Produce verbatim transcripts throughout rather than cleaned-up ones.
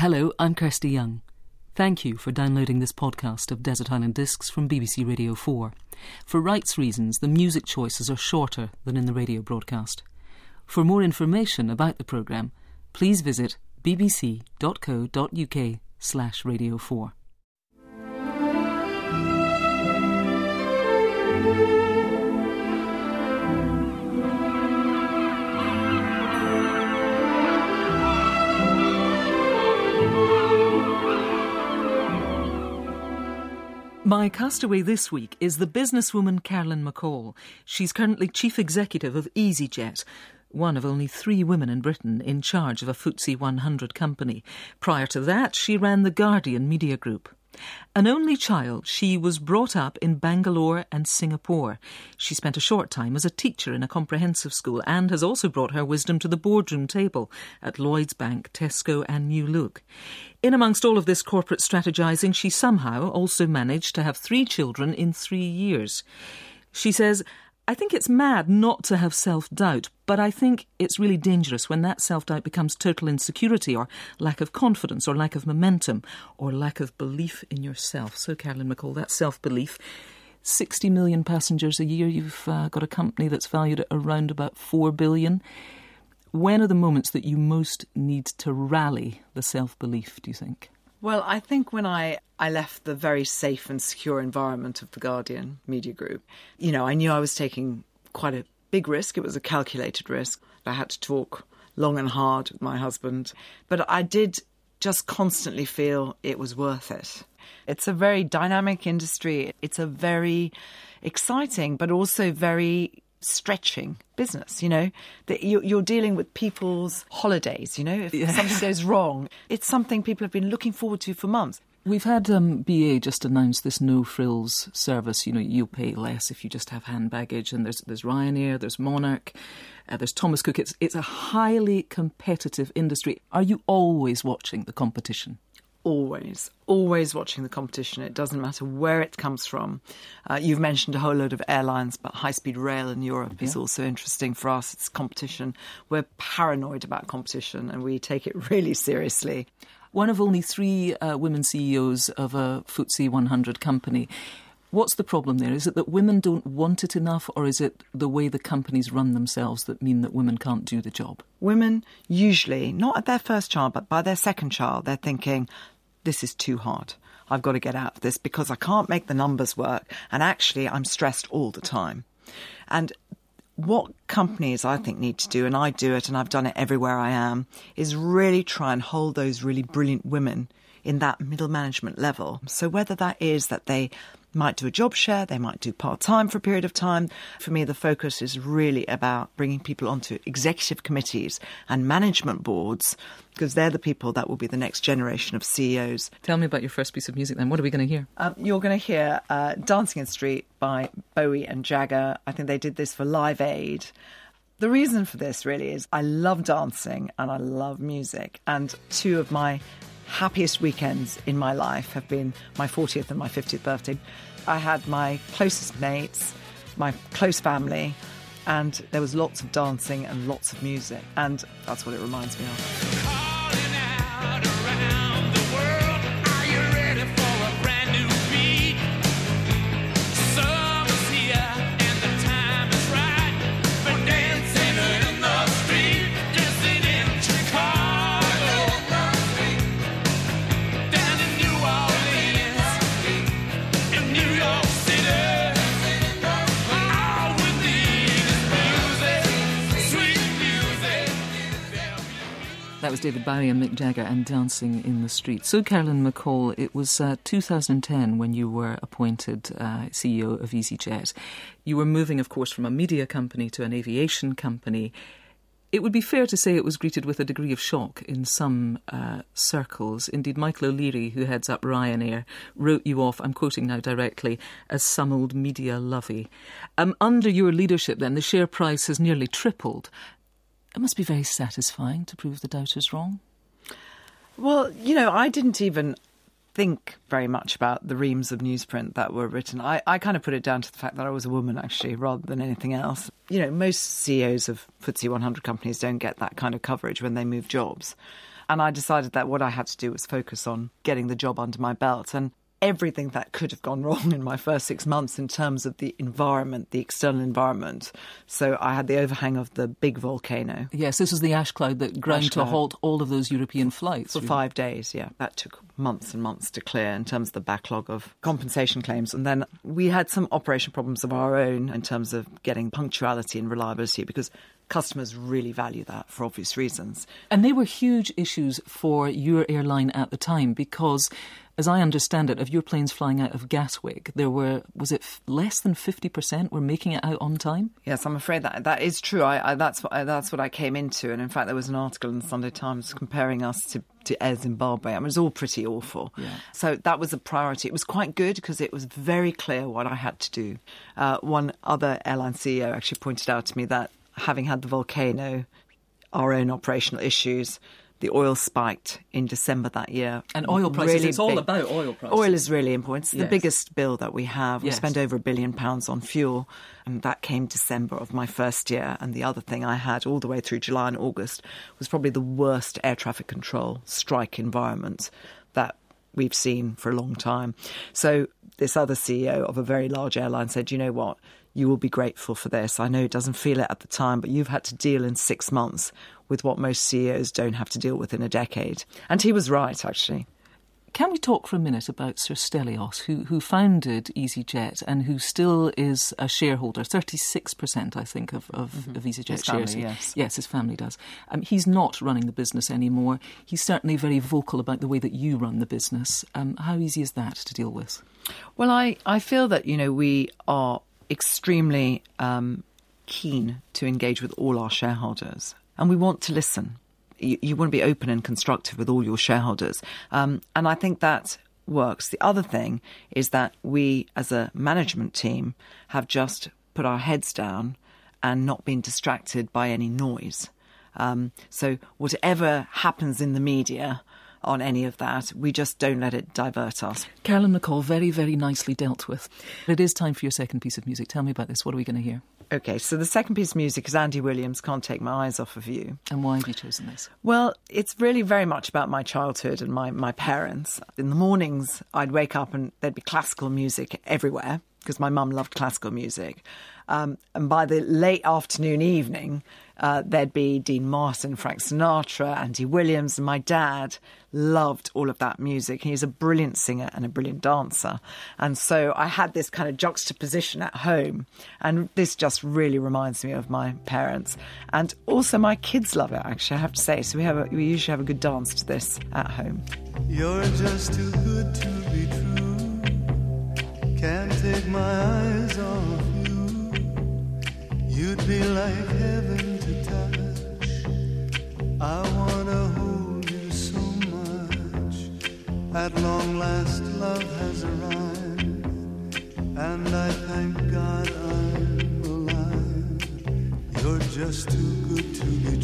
Hello, I'm Kirsty Young. Thank you for downloading this podcast of Desert Island Discs from B B C Radio four. For rights reasons, the music choices are shorter than in the radio broadcast. For more information about the programme, please visit bbc.co.uk slash radio four. My castaway this week is the businesswoman Caroline McCall. She's currently chief executive of EasyJet, one of only three women in Britain in charge of a F T S E one hundred company. Prior to that, she ran the Guardian Media Group. An only child, she was brought up in Bangalore and Singapore. She spent a short time as a teacher in a comprehensive school and has also brought her wisdom to the boardroom table at Lloyds Bank, Tesco and New Look. In amongst all of this corporate strategising, she somehow also managed to have three children in three years. She says, I think it's mad not to have self-doubt, but I think it's really dangerous when that self-doubt becomes total insecurity or lack of confidence or lack of momentum or lack of belief in yourself. So, Caroline McCall, that's self-belief. sixty million passengers a year. You've uh, got a company that's valued at around about four billion. When are the moments that you most need to rally the self-belief, do you think? Well, I think when I, I left the very safe and secure environment of the Guardian Media Group, you know, I knew I was taking quite a big risk. It was a calculated risk. I had to talk long and hard with my husband. But I did just constantly feel it was worth it. It's a very dynamic industry. It's a very exciting but also very stretching business, you know, that you're dealing with people's holidays, you know, if yes. something goes wrong. It's something people have been looking forward to for months. We've had um, B A just announce this no-frills service. You know, you'll pay less if you just have hand baggage. And there's there's Ryanair, there's Monarch, uh, there's Thomas Cook. It's, it's a highly competitive industry. Are you always watching the competition? Always, always watching the competition. It doesn't matter where it comes from. Uh, you've mentioned a whole load of airlines, but high-speed rail in Europe yeah. is also interesting for us. It's competition. We're paranoid about competition and we take it really seriously. One of only three uh, women C E Os of a F T S E one hundred company. What's the problem there? Is it that women don't want it enough, or is it the way the companies run themselves that mean that women can't do the job? Women usually, not at their first child, but by their second child, they're thinking, this is too hard. I've got to get out of this because I can't make the numbers work. And actually, I'm stressed all the time. And what companies, I think, need to do, and I do it, and I've done it everywhere I am, is really try and hold those really brilliant women in that middle management level. So whether that is that they might do a job share, they might do part-time for a period of time. For me, the focus is really about bringing people onto executive committees and management boards, because they're the people that will be the next generation of C E Os. Tell me about your first piece of music then. What are we going to hear? Um, you're going to hear uh, Dancing in the Street by Bowie and Jagger. I think they did this for Live Aid. The reason for this really is I love dancing and I love music. And two of my happiest weekends in my life have been my fortieth and my fiftieth birthday. I had my closest mates, my close family, and there was lots of dancing and lots of music, and that's what it reminds me of. Calling out around the world, are you ready for a brand new beat? Summer's here and the time is right for dancing in the street, dancing in Chicago, down in New Orleans, in New York City. All we need is music, sweet music. That was David Bowie and Mick Jagger and Dancing in the Street. So, Caroline McCall, it was uh, two thousand ten when you were appointed uh, C E O of EasyJet. You were moving, of course, from a media company to an aviation company. It would be fair to say it was greeted with a degree of shock in some uh, circles. Indeed, Michael O'Leary, who heads up Ryanair, wrote you off, I'm quoting now directly, as some old media lovey. Um, under your leadership, then, the share price has nearly tripled. It must be very satisfying to prove the doubters wrong. Well, you know, I didn't even think very much about the reams of newsprint that were written. I, I kind of put it down to the fact that I was a woman, actually, rather than anything else. You know, most C E Os of F T S E one hundred companies don't get that kind of coverage when they move jobs. And I decided that what I had to do was focus on getting the job under my belt. And everything that could have gone wrong in my first six months in terms of the environment, the external environment. So I had the overhang of the big volcano. Yes, this was the ash cloud that ground Ash to a cloud. halt all of those European flights. For really. five days, yeah. That took months and months to clear in terms of the backlog of compensation claims. And then we had some operation problems of our own in terms of getting punctuality and reliability, because customers really value that for obvious reasons. And they were huge issues for your airline at the time because, as I understand it, of your planes flying out of Gatwick, there were, was it f- less than fifty percent were making it out on time? Yes, I'm afraid that that is true. I, I, that's, what, I, that's what I came into. And in fact, there was an article in the Sunday Times comparing us to, to Air Zimbabwe. I mean, it was all pretty awful. Yeah. So that was a priority. It was quite good because it was very clear what I had to do. Uh, one other airline C E O actually pointed out to me that having had the volcano, our own operational issues, the oil spiked in December that year. And oil prices, Really it's all big. about oil prices. Oil is really important. It's the Yes. biggest bill that we have. We Yes. spend over a billion pounds on fuel. And that came December of my first year. And the other thing I had all the way through July and August was probably the worst air traffic control strike environment that we've seen for a long time. So this other C E O of a very large airline said, you know what? You will be grateful for this. I know it doesn't feel it at the time, but you've had to deal in six months with what most C E Os don't have to deal with in a decade. And he was right, actually. Can we talk for a minute about Sir Stelios, who, who founded EasyJet and who still is a shareholder, thirty-six percent, I think, of, of, mm-hmm. of EasyJet His family, shares. yes. Yes, his family does. Um, he's not running the business anymore. He's certainly very vocal about the way that you run the business. Um, how easy is that to deal with? Well, I, I feel that, you know, we are extremely um, keen to engage with all our shareholders, and we want to listen. You, you want to be open and constructive with all your shareholders, um, and I think that works. The other thing is that we, as a management team, have just put our heads down and not been distracted by any noise. Um, so whatever happens in the media on any of that, we just don't let it divert us. Carolyn McCall, very, very nicely dealt with. It is time for your second piece of music. Tell me about this. What are we going to hear? OK, so the second piece of music is Andy Williams, Can't Take My Eyes Off of You. And why have you chosen this? Well, it's really very much about my childhood and my, my parents. In the mornings, I'd wake up and there'd be classical music everywhere because my mum loved classical music. Um, and by the late afternoon, evening, uh, there'd be Dean Martin, Frank Sinatra, Andy Williams, and my dad loved all of that music. He's a brilliant singer and a brilliant dancer. And so I had this kind of juxtaposition at home. And this just really reminds me of my parents. And also my kids love it, actually, I have to say. So we have a, we usually have a good dance to this at home. You're just too good to be true. Can't take my eyes off you. You'd be like heaven to touch. I wanna hold you so much. At long last love has arrived, and I thank God I'm alive. You're just too good to be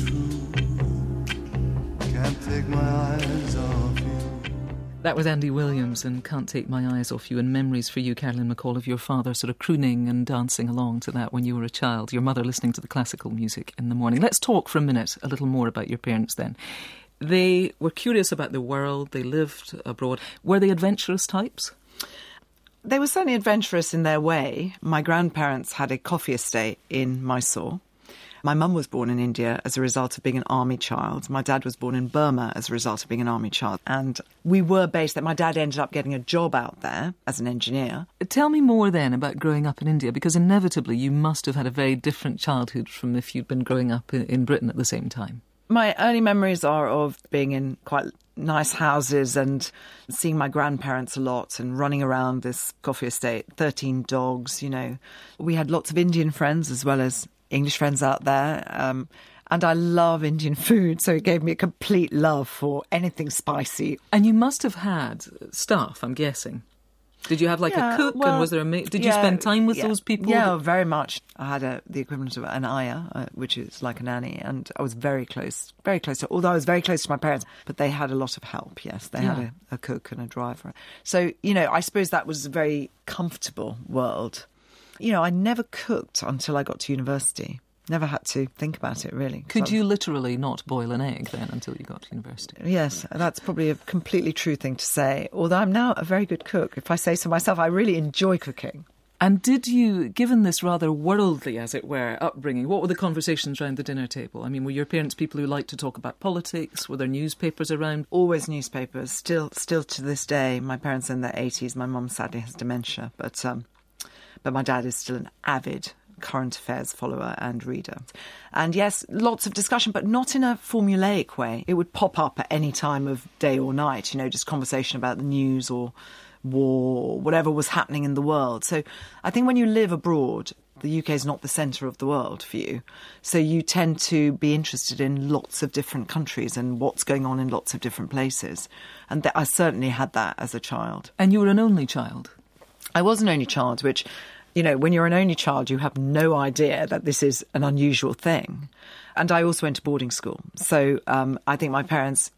true. Can't take my eyes off you. That was Andy Williams and Can't Take My Eyes Off You, and memories for you, Carolyn McCall, of your father sort of crooning and dancing along to that when you were a child, your mother listening to the classical music in the morning. Let's talk for a minute a little more about your parents then. They were curious about the world, they lived abroad. Were they adventurous types? They were certainly adventurous in their way. My grandparents had a coffee estate in Mysore. My mum was born in India as a result of being an army child. My dad was born in Burma as a result of being an army child. And we were based there. My dad ended up getting a job out there as an engineer. Tell me more then about growing up in India, because inevitably you must have had a very different childhood from if you'd been growing up in, in Britain at the same time. My early memories are of being in quite nice houses and seeing my grandparents a lot and running around this coffee estate, thirteen dogs, you know. We had lots of Indian friends as well as English friends out there. Um, and I love Indian food, so it gave me a complete love for anything spicy. And you must have had staff, I'm guessing. Did you have like Yeah, a cook, well, and was there a ma- Did you yeah, spend time with yeah. those people? Yeah, very much. I had a, the equivalent of an ayah, uh, which is like a nanny, and I was very close, very close to, although I was very close to my parents, but they had a lot of help, yes. They Yeah. had a, a cook and a driver. So, you know, I suppose that was a very comfortable world. You know, I never cooked until I got to university. Never had to think about it, really. 'cause I Could was- you literally not boil an egg then until you got to university? Yes, that's probably a completely true thing to say. Although I'm now a very good cook. If I say so myself, I really enjoy cooking. And did you, given this rather worldly, as it were, upbringing, what were the conversations around the dinner table? I mean, were your parents people who liked to talk about politics? Were there newspapers around? Always newspapers. Still, still to this day. My parents are in their eighties. My mum sadly has dementia, but um, but my dad is still an avid current affairs follower and reader. And yes, lots of discussion, but not in a formulaic way. It would pop up at any time of day or night, you know, just conversation about the news or war or whatever was happening in the world. So I think when you live abroad, the U K is not the centre of the world for you. So you tend to be interested in lots of different countries and what's going on in lots of different places. And th- I certainly had that as a child. And you were an only child? I was an only child, which, you know, when you're an only child, you have no idea that this is an unusual thing. And I also went to boarding school. So um, I think my parents,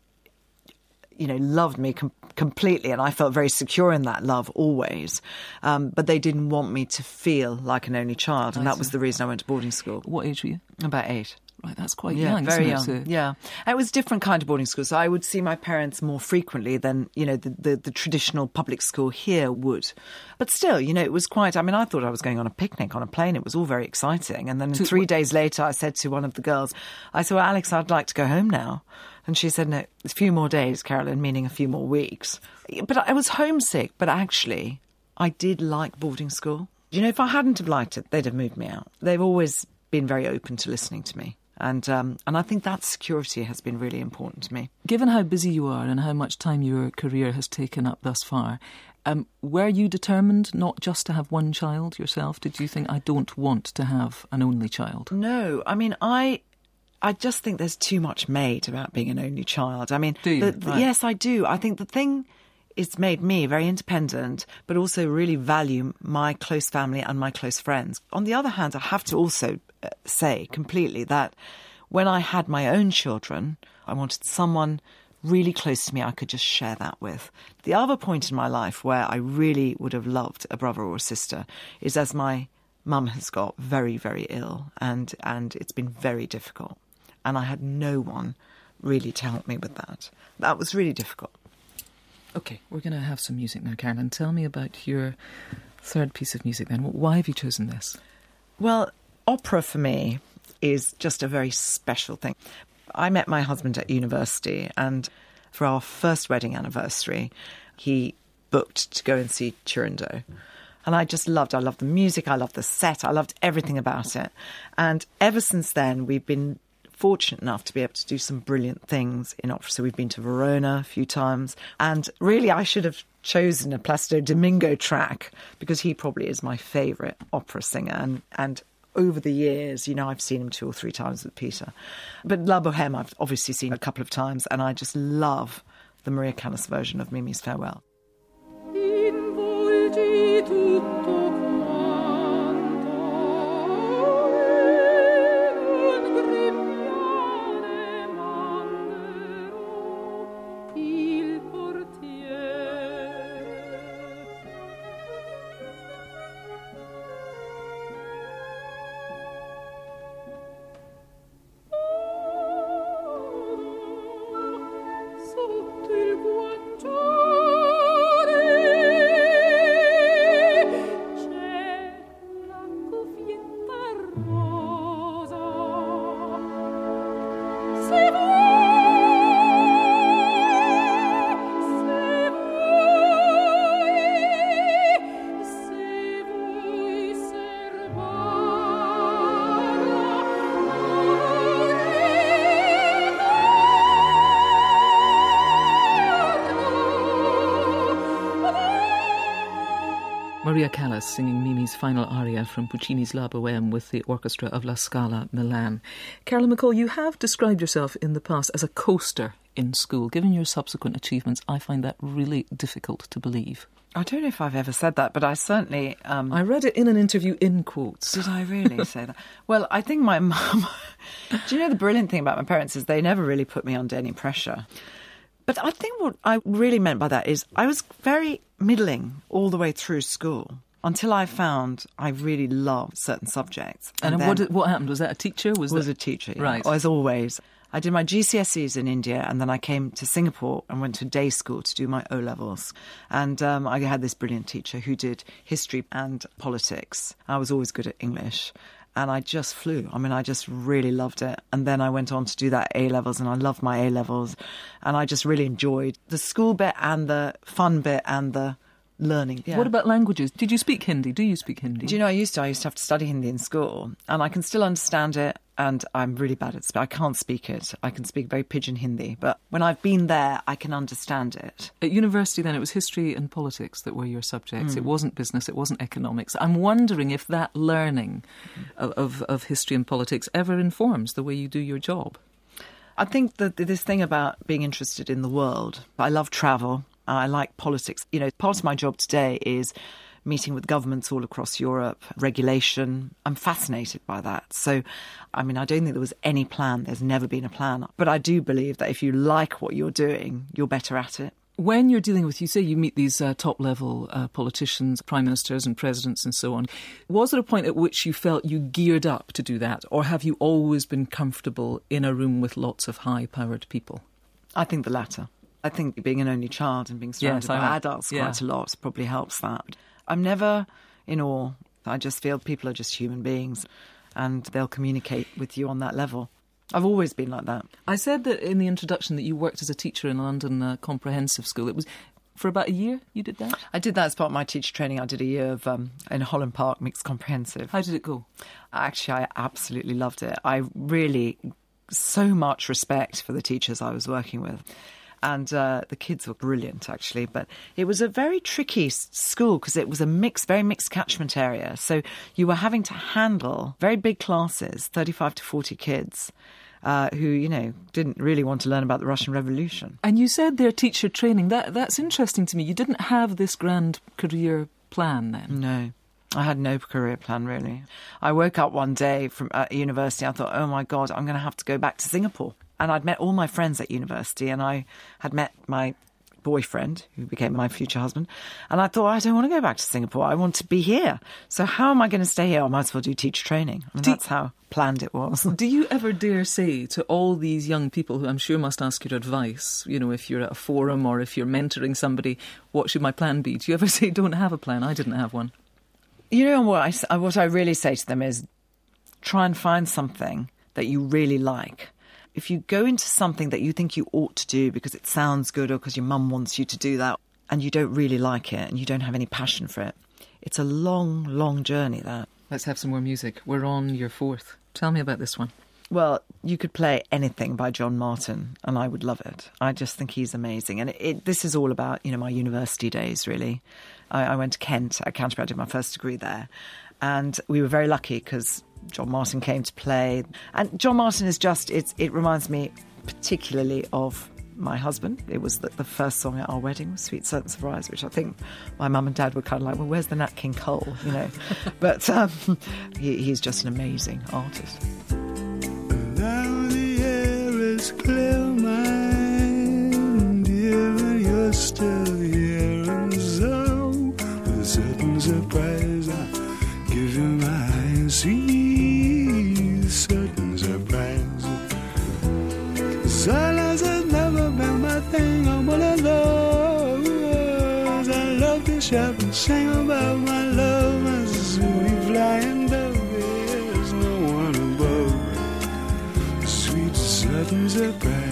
you know, loved me com- completely, and I felt very secure in that love always. Um, but they didn't want me to feel like an only child, and I that was see. the reason I went to boarding school. What age were you? About eight. Right, that's quite Yeah, young, very young. isn't it? So- Yeah, it was a different kind of boarding school. So I would see my parents more frequently than, you know, the, the, the traditional public school here would. But still, you know, it was quite. I mean, I thought I was going on a picnic on a plane. It was all very exciting. And then To- three days later, I said to one of the girls, I said, well, Alex, I'd like to go home now. And she said, no, a few more days, Carolyn, meaning a few more weeks. But I was homesick. But actually, I did like boarding school. You know, if I hadn't have liked it, they'd have moved me out. They've always been very open to listening to me. And um, and I think that security has been really important to me. Given how busy you are and how much time your career has taken up thus far, um, were you determined not just to have one child yourself? Did you think, I don't want to have an only child? No, I mean, I I just think there's too much made about being an only child. I mean, Do you? the- the- Right. yes, I do. I think the thing it's made me very independent, but also really value my close family and my close friends. On the other hand, I have to also uh, say completely that when I had my own children, I wanted someone really close to me I could just share that with. The other point in my life where I really would have loved a brother or a sister is as my mum has got very, very ill, and, and it's been very difficult. And I had no one really to help me with that. That was really difficult. OK, we're going to have some music now, Carolyn. Tell me about your third piece of music then. Why have you chosen this? Well, opera for me is just a very special thing. I met my husband at university, and for our first wedding anniversary, he booked to go and see Turandot. And I just loved, I loved the music, I loved the set, I loved everything about it. And ever since then, we've been fortunate enough to be able to do some brilliant things in opera. So we've been to Verona a few times. And really, I should have chosen a Placido Domingo track because he probably is my favourite opera singer. And, and over the years, you know, I've seen him two or three times with Peter. But La Bohème, I've obviously seen a couple of times. And I just love the Maria Callas version of Mimi's Farewell. Involgi tutto quanto un grembiale manderò il portiere. Sotto il guanciale c'è la cuffietta rosa. Se vuoi, se vuoi, se vuoi Maria Callas singing Mimi's final aria from Puccini's La Bohème with the orchestra of La Scala Milan. Carolyn McCall, you have described yourself in the past as a coaster in school. Given your subsequent achievements, I find that really difficult to believe. I don't know if I've ever said that, but I certainly... Um, I read it in an interview in quotes. Did I really say that? Well, I think my mum... Do you know the brilliant thing about my parents is they never really put me under any pressure. But I think what I really meant by that is I was very middling all the way through school. until I found I really loved certain subjects. And, then what did, what happened? Was that a teacher? Was, was that... a teacher, yeah, Right. as always. I did my G C S Es in India, and then I came to Singapore and went to day school to do my O-levels. And um, I had this brilliant teacher who did history and politics. I was always good at English. And I just flew. I mean, I just really loved it. And then I went on to do that A-levels, and I loved my A-levels. And I just really enjoyed the school bit and the fun bit and the learning. Yeah. What about languages? Did you speak Hindi? Do you speak Hindi? Do you know, I used to. I used to have to study Hindi in school, and I can still understand it, and I'm really bad at it. I can't speak it. I can speak very pidgin Hindi, but when I've been there, I can understand it. At university then, it was history and politics that were your subjects. Mm. It wasn't business, it wasn't economics. I'm wondering if that learning of, of, of history and politics ever informs the way you do your job. I think that this thing about being interested in the world, I love travel. I like politics. You know, part of my job today is meeting with governments all across Europe, regulation. I'm fascinated by that. So, I mean, I don't think there was any plan. There's never been a plan. But I do believe that if you like what you're doing, you're better at it. When you're dealing with, you say you meet these uh, top-level uh, politicians, prime ministers and presidents and so on, was there a point at which you felt you geared up to do that? Or have you always been comfortable in a room with lots of high-powered people? I think the latter. I think being an only child and being surrounded Yes, by I know. adults Yeah. quite a lot probably helps that. I'm never in awe. I just feel people are just human beings and they'll communicate with you on that level. I've always been like that. I said that in the introduction that you worked as a teacher in a London uh, comprehensive school. It was for about a year you did that? I did that as part of my teacher training. I did a year of um, in Holland Park mixed comprehensive. How did it go? Actually, I absolutely loved it. I really, so much respect for the teachers I was working with. And uh, the kids were brilliant, actually. But it was a very tricky s- school because it was a mixed, very mixed catchment area. So you were having to handle very big classes, thirty-five to forty kids, uh, who, you know, didn't really want to learn about the Russian Revolution. And you said their teacher training. That That's interesting to me. You didn't have this grand career plan then? No. I had no career plan, really. I woke up one day from at university. I thought, oh, my God, I'm going to have to go back to Singapore. And I'd met all my friends at university, and I had met my boyfriend, who became my future husband. And I thought, I don't want to go back to Singapore. I want to be here. So how am I going to stay here? I might as well do teacher training. And Do- that's how planned it was. Do you ever dare say to all these young people who I'm sure must ask your advice, you know, if you're at a forum or if you're mentoring somebody, what should my plan be? Do you ever say, don't have a plan? I didn't have one. You know what I, s- what I really say to them is try and find something that you really like. If you go into something that you think you ought to do because it sounds good or because your mum wants you to do that and you don't really like it and you don't have any passion for it, it's a long, long journey, that. Let's have some more music. We're on your fourth. Tell me about this one. Well, you could play anything by John Martin and I would love it. I just think he's amazing. And it, it, this is all about, you know, my university days, really. I, I went to Kent at Canterbury. I did my first degree there. And we were very lucky because John Martin came to play. And John Martin is just, it's, it reminds me particularly of my husband. It was the, the first song at our wedding, Sweet Certain Surprise, which I think my mum and dad were kind of like, well, where's the Nat King Cole, you know? But um, he, he's just an amazing artist. Now the air is clear, my dear, and you're still here, and so with a certain surprise I give you my sweet certain surprise. Silence has never been my thing. I'm one of those. I love to shout and sing about my love, my sweet flying dove. There's no one above. Sweet certain surprise.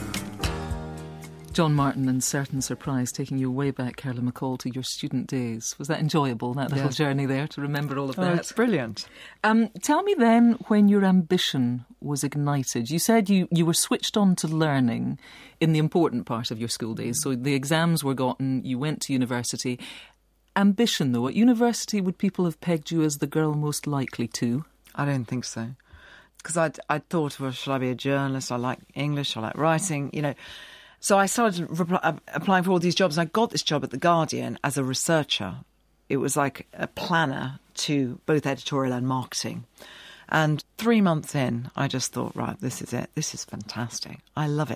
John Martin and Certain Surprise, taking you way back, Carla McCall, to your student days. Was that enjoyable, that little Yeah. journey there, to remember all of Oh, that? it's brilliant. Um, tell me then when your ambition was ignited. You said you, you were switched on to learning in the important part of your school days. So the exams were gotten, you went to university. Ambition, though, at university, would people have pegged you as the girl most likely to? I don't think so. Because I I thought, well, should I be a journalist? I like English, I like writing, you know. So I started repl- uh, applying for all these jobs, and I got this job at The Guardian as a researcher. It was like a planner to both editorial and marketing. And three months in, I just thought, right, this is it. This is fantastic. I love it here.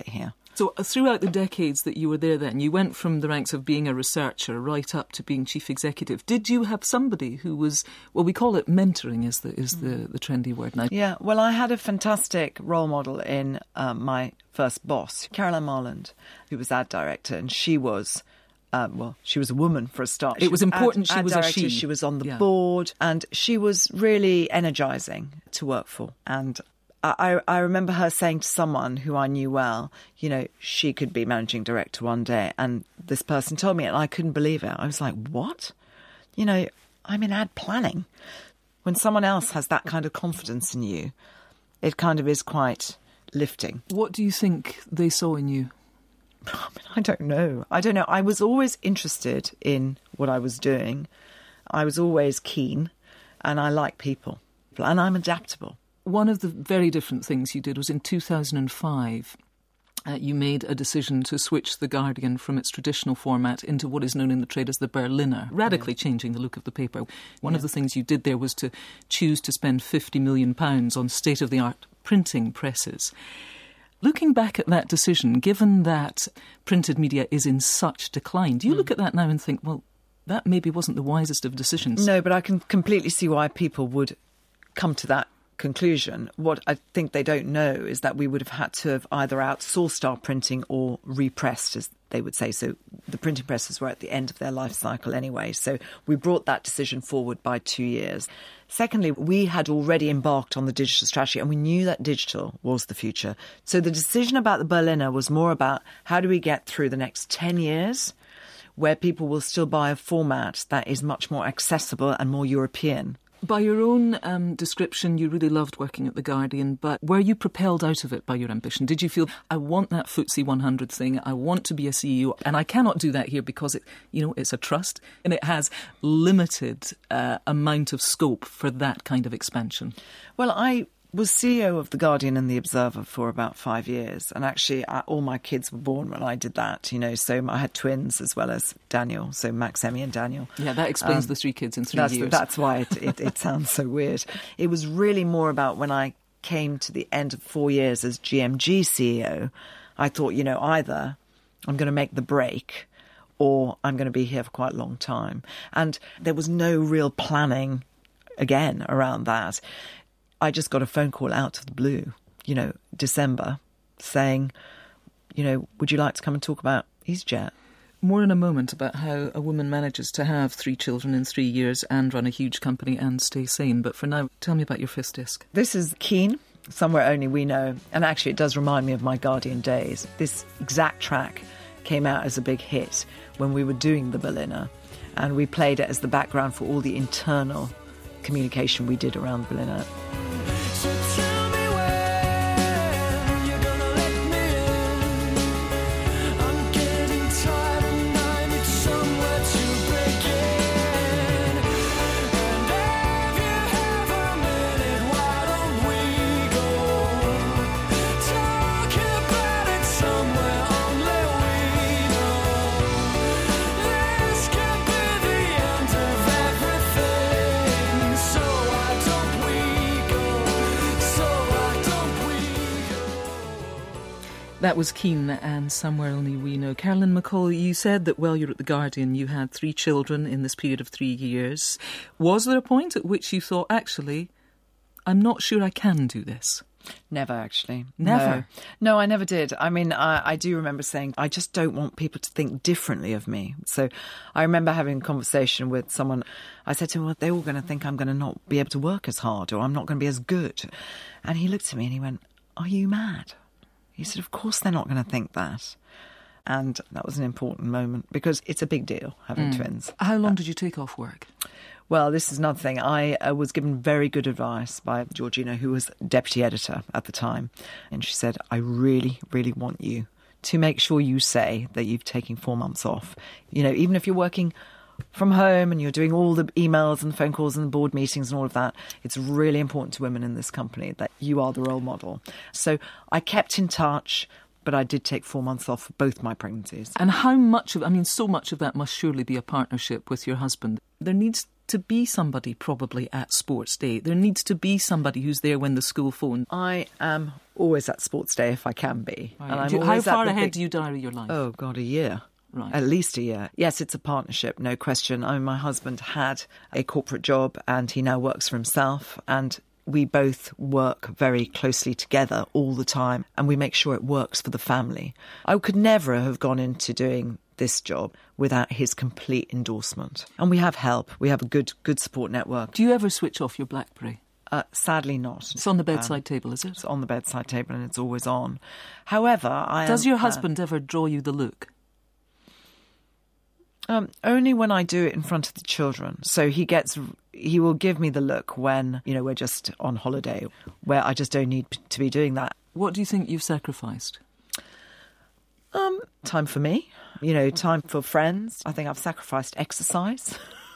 So uh, throughout the decades that you were there then, you went from the ranks of being a researcher right up to being chief executive. Did you have somebody who was, well, we call it mentoring is the is the, the trendy word now. Yeah, well, I had a fantastic role model in um, my first boss, Caroline Marland, who was ad director, and she was... Um, well, she was a woman for a start. It She was important ad, she ad was a director, she. She was on the Yeah. board, and she was really energising to work for. And I, I remember her saying to someone who I knew well, you know, she could be managing director one day. And this person told me it, and I couldn't believe it. I was like, what? You know, I'm in ad planning. When someone else has that kind of confidence in you, it kind of is quite lifting. What do you think they saw in you? I mean, I don't know. I don't know. I was always interested in what I was doing. I was always keen, and I like people, and I'm adaptable. One of the very different things you did was in two thousand five, uh, you made a decision to switch The Guardian from its traditional format into what is known in the trade as the Berliner, radically yeah. changing the look of the paper. One yeah. of the things you did there was to choose to spend fifty million pounds on state-of-the-art printing presses. Looking back at that decision, given that printed media is in such decline, do you mm. look at that now and think, well, that maybe wasn't the wisest of decisions? No, but I can completely see why people would come to that conclusion. What I think they don't know is that we would have had to have either outsourced our printing or repressed, as they would say. So the printing presses were at the end of their life cycle anyway. So we brought that decision forward by two years. Secondly, we had already embarked on the digital strategy, and we knew that digital was the future. So the decision about the Berliner was more about how do we get through the next ten years where people will still buy a format that is much more accessible and more European. By your own um, description, you really loved working at The Guardian, but were you propelled out of it by your ambition? Did you feel, I want that F T S E one hundred thing, I want to be a C E O, and I cannot do that here because, it, you know, it's a trust and it has limited uh, amount of scope for that kind of expansion? Well, I was C E O of The Guardian and The Observer for about five years. And actually, I, all my kids were born when I did that, you know, so I had twins as well as Daniel, so Max, Emmy and Daniel. Yeah, that explains um, the three kids in three that's, years. That's why it, it, it sounds so weird. It was really more about when I came to the end of four years as G M G C E O, I thought, you know, either I'm going to make the break or I'm going to be here for quite a long time. And there was no real planning, again, around that. I just got a phone call out of the blue, you know, December, saying, you know, would you like to come and talk about EasyJet? More in a moment about how a woman manages to have three children in three years and run a huge company and stay sane. But for now, tell me about your fifth disc. This is Keen, Somewhere Only We Know. And actually, it does remind me of my Guardian days. This exact track came out as a big hit when we were doing the Berliner. And we played it as the background for all the internal communication we did around the Berliner. So tell me when you're gonna let me in. I'm getting tired and I need somewhere to break in. And if you have a minute, why don't we go talk about it somewhere only we know. This could be the end of everything. So why don't we go? So why don't we go? That was Keen and Somewhere Only We Know. Caroline McCall, you said that while you're at The Guardian, you had three children in this period of three years. Was there a point at which you thought, actually, I'm not sure I can do this? Never, actually. Never? No, no I never did. I mean, I, I do remember saying, I just don't want people to think differently of me. So I remember having a conversation with someone. I said to him, well, they're all going to think I'm going to not be able to work as hard or I'm not going to be as good. And he looked at me and he went, are you mad? He said, of course they're not going to think that. And that was an important moment because it's a big deal having twins. How long did you take off work? Well, this is another thing. I uh, was given very good advice by Georgina, who was deputy editor at the time. And she said, I really, really want you to make sure you say that you've taken four months off. You know, even if you're working from home and you're doing all the emails and phone calls and the board meetings and all of that, it's really important to women in this company that you are the role model. So I kept in touch, but I did take four months off for both my pregnancies. And how much of, I mean, so much of that must surely be a partnership with your husband. There needs to be somebody probably at sports day. There needs to be somebody who's there when the school phone. I am always at sports day if I can be. And I'm Do you- how always at far the ahead big- do you diary your life? Oh, God, a year. Right. At least a year. Yes, it's a partnership, no question. I mean, my husband had a corporate job and he now works for himself, and we both work very closely together all the time, and we make sure it works for the family. I could never have gone into doing this job without his complete endorsement. And we have help. We have a good good support network. Do you ever switch off your BlackBerry? Uh, sadly not. It's on the bedside table, is it? It's on the bedside table and it's always on. However, I Does am, your uh, husband ever draw you the look? Um, only when I do it in front of the children. So he gets, he will give me the look when, you know, we're just on holiday, where I just don't need to be doing that. What do you think you've sacrificed? Um, time for me, you know, time for friends. I think I've sacrificed exercise.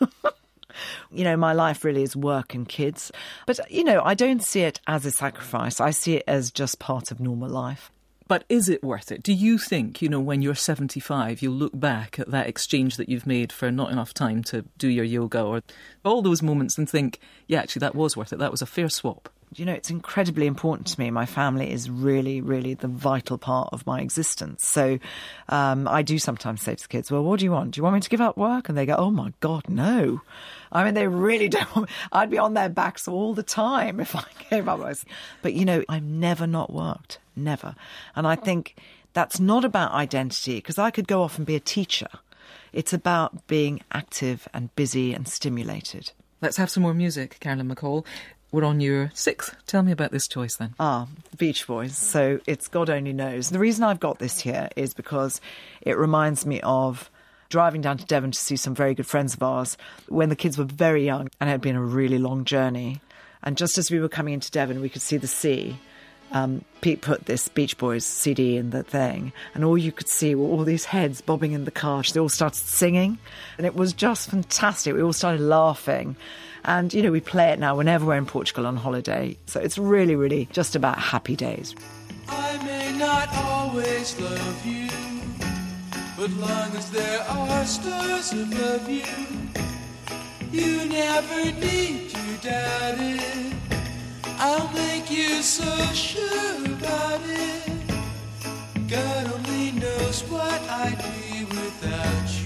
You know, my life really is work and kids. But, you know, I don't see it as a sacrifice. I see it as just part of normal life. But is it worth it? Do you think, you know, when you're seventy-five, you'll look back at that exchange that you've made for not enough time to do your yoga or all those moments and think, yeah, actually, that was worth it. That was a fair swap. You know, it's incredibly important to me. My family is really, really the vital part of my existence. So um, I do sometimes say to the kids, well, what do you want? Do you want me to give up work? And they go, oh, my God, no. I mean, they really don't want me. I'd be on their backs all the time if I gave up work. But, you know, I've never not worked. Never. And I think that's not about identity, because I could go off and be a teacher. It's about being active and busy and stimulated. Let's have some more music, Carolyn McCall. We're on your sixth. Tell me about this choice then. Ah, the Beach Boys. So it's God Only Knows. The reason I've got this here is because it reminds me of driving down to Devon to see some very good friends of ours when the kids were very young, and it had been a really long journey. And just as we were coming into Devon, we could see the sea. Um, Pete put this Beach Boys C D in the thing, and all you could see were all these heads bobbing in the car. They all started singing, and it was just fantastic. We all started laughing. And, you know, we play it now whenever we're in Portugal on holiday. So it's really, really just about happy days. I may not always love you, but long as there are stars above you, you never need to doubt it. I'll make you so sure about it. God only knows what I'd be without you.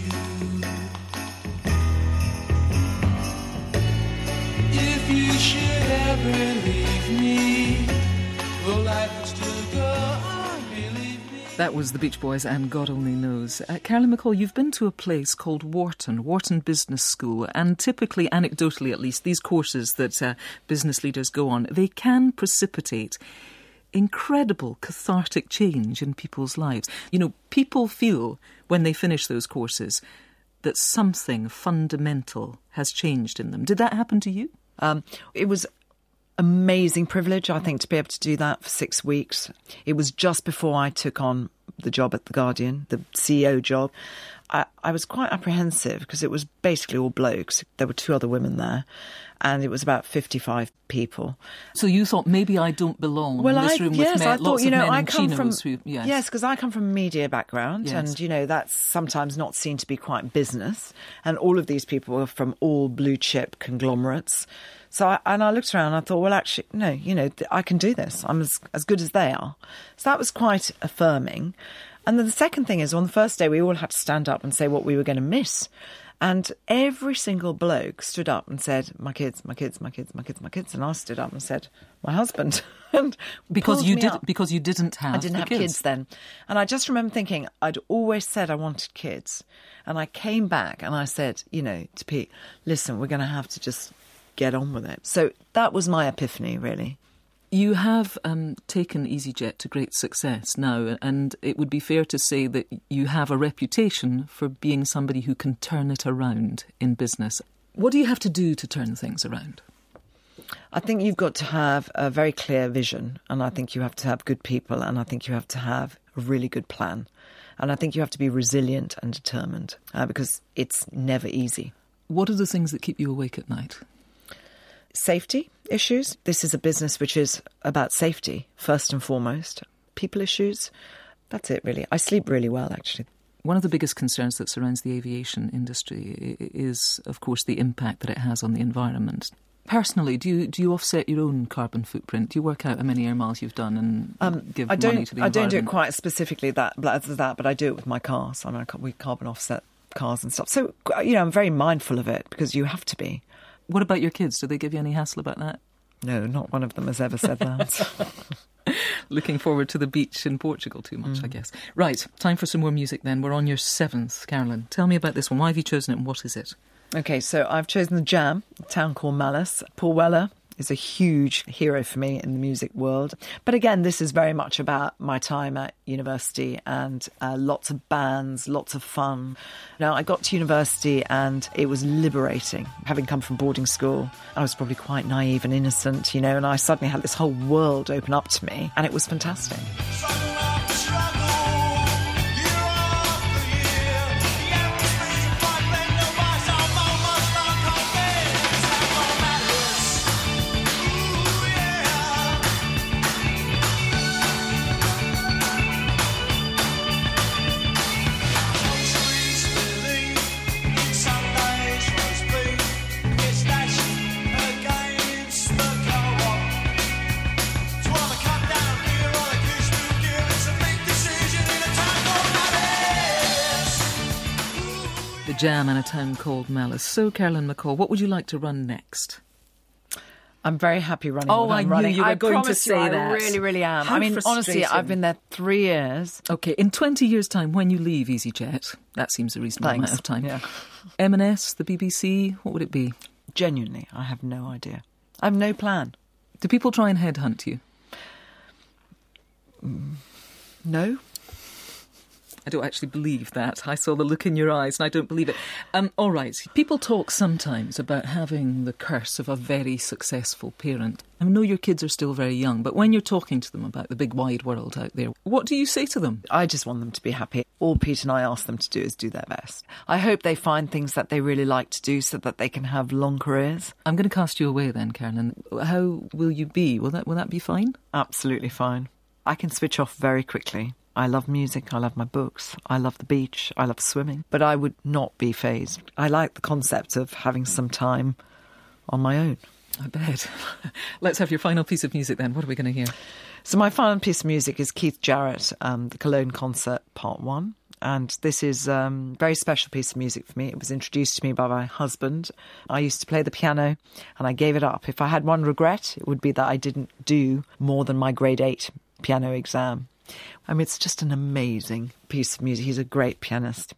If you should ever leave me, well, life would still go on, believe me. That was the Beach Boys and God Only Knows. Uh, Carolyn McCall, you've been to a place called Wharton, Wharton Business School, and typically, anecdotally at least, these courses that uh, business leaders go on, they can precipitate incredible cathartic change in people's lives. You know, people feel when they finish those courses that something fundamental has changed in them. Did that happen to you? Um, it was amazing privilege, I think, to be able to do that for six weeks. It was just before I took on the job at The Guardian, the C E O job. I, I was quite apprehensive because it was basically all blokes. There were two other women there, and it was about fifty-five people. So you thought, maybe I don't belong Well, in this I, room yes, with men, I lots thought, you of know, men I in come from chinos who, yes. yes, because I come from a media background, Yes. and you know that's sometimes not seen to be quite business. And all of these people were from all blue chip conglomerates. So I, and I looked around and I thought, well, actually, no, you know, th- I can do this. I'm as as good as they are. So that was quite affirming. And then the second thing is, on the first day, we all had to stand up and say what we were going to miss. And every single bloke stood up and said, my kids, my kids, my kids, my kids, my kids. And I stood up and said, my husband. and Because pulled you me did, up. because you didn't have. I didn't the have kids. kids then. And I just remember thinking, I'd always said I wanted kids. And I came back and I said, you know, to Pete, listen, we're going to have to just get on with it. So that was my epiphany, really. You have um, taken EasyJet to great success now, and it would be fair to say that you have a reputation for being somebody who can turn it around in business. What do you have to do to turn things around? I think you've got to have a very clear vision, and I think you have to have good people, and I think you have to have a really good plan. And I think you have to be resilient and determined, uh, because it's never easy. What are the things that keep you awake at night? Safety issues. This is a business which is about safety, first and foremost. People issues. That's it, really. I sleep really well, actually. One of the biggest concerns that surrounds the aviation industry i- is, of course, the impact that it has on the environment. Personally, do you do you offset your own carbon footprint? Do you work out how many air miles you've done and give I don't, money to the I don't do it environment? quite specifically that, but as that, but I do it with my cars. I mean, I ca- we carbon offset cars and stuff. So, you know, I'm very mindful of it because you have to be. What about your kids? Do they give you any hassle about that? No, not one of them has ever said that. Looking forward to the beach in Portugal too much, Mm. I guess. Right, time for some more music then. We're on your seventh, Carolyn. Tell me about this one. Why have you chosen it and what is it? Okay, so I've chosen The Jam, a town called Malice. Paul Weller is a huge hero for me in the music world. But again, this is very much about my time at university and uh, lots of bands, lots of fun. Now, I got to university and it was liberating. Having come from boarding school, I was probably quite naive and innocent, you know, and I suddenly had this whole world open up to me and it was fantastic. Struggle after struggle, year after year. The atmosphere's a pipe and no vice. I'm almost unconvinced. That's what matters. Ooh, yeah. Trees believe in Sunday's roast beef. It's that against the co-op. Do you want to cut down beer or a kiss to gear? It's a big decision in a town called Malice. The Jam in a town called Malice. So, Carolyn McCall, what would you like to run next? I'm very happy running. Oh, what I'm I knew running. you were I going to promise you, say I that. really, really am. How I mean, honestly, frustrating. I've been there three years. Okay, in twenty years' time, when you leave EasyJet, that seems a reasonable Thanks. amount of time. Yeah. M and S, the B B C, what would it be? Genuinely, I have no idea. I have no plan. Do people try and headhunt you? No. I don't actually believe that. I saw the look in your eyes and I don't believe it. Um, all right, people talk sometimes about having the curse of a very successful parent. I know your kids are still very young, but when you're talking to them about the big wide world out there, what do you say to them? I just want them to be happy. All Pete and I ask them to do is do their best. I hope they find things that they really like to do so that they can have long careers. I'm going to cast you away then, Carolyn. How will you be? Will that will that be fine? Absolutely fine. I can switch off very quickly. I love music, I love my books, I love the beach, I love swimming, but I would not be fazed. I like the concept of having some time on my own. I bet. Let's have your final piece of music then. What are we going to hear? So my final piece of music is Keith Jarrett, um, the Cologne Concert Part one. And this is um, a very special piece of music for me. It was introduced to me by my husband. I used to play the piano and I gave it up. If I had one regret, it would be that I didn't do more than my grade eight piano exam. I mean, it's just an amazing piece of music. He's a great pianist.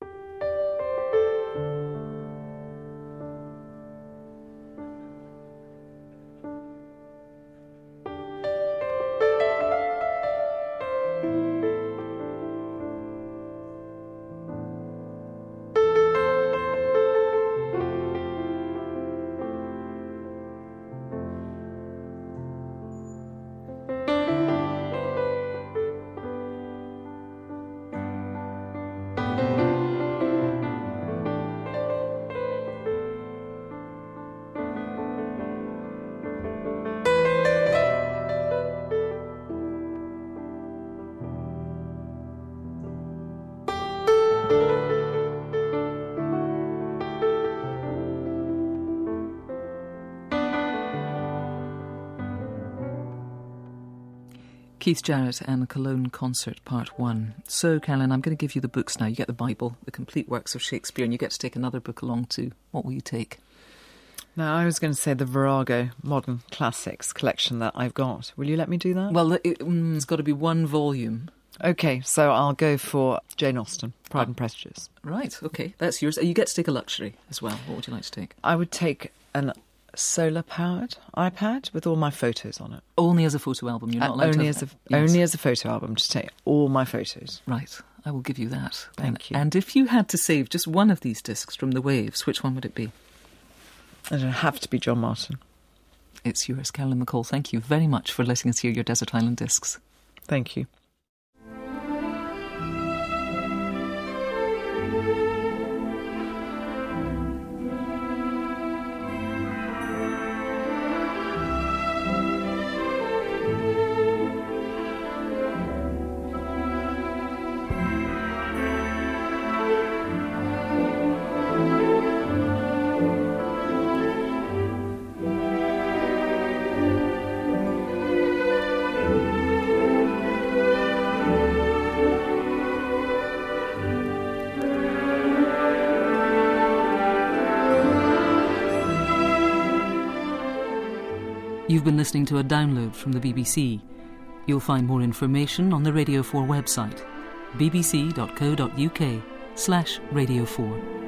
Keith Jarrett and the Cologne Concert Part one. So, Carolyn, I'm going to give you the books now. You get the Bible, the complete works of Shakespeare, and you get to take another book along too. What will you take? Now, I was going to say the Virago Modern Classics collection that I've got. Will you let me do that? Well, it, mm, it's got to be one volume. OK, so I'll go for Jane Austen, Pride and Prejudice. Right, OK, that's yours. You get to take a luxury as well. What would you like to take? I would take an solar-powered iPad with all my photos on it. Only as a photo album. You're not And allowed only to as a have, yes. only as a photo album to take all my photos. Right, I will give you that. Thank and, you. And if you had to save just one of these discs from the Waves, which one would it be? It'd have to be John Martin. It's yours, Carolyn McCall. Thank you very much for letting us hear your Desert Island discs. Thank you. You've been listening to a download from the B B C. You'll find more information on the Radio four website, bbc.co.uk slash Radio four.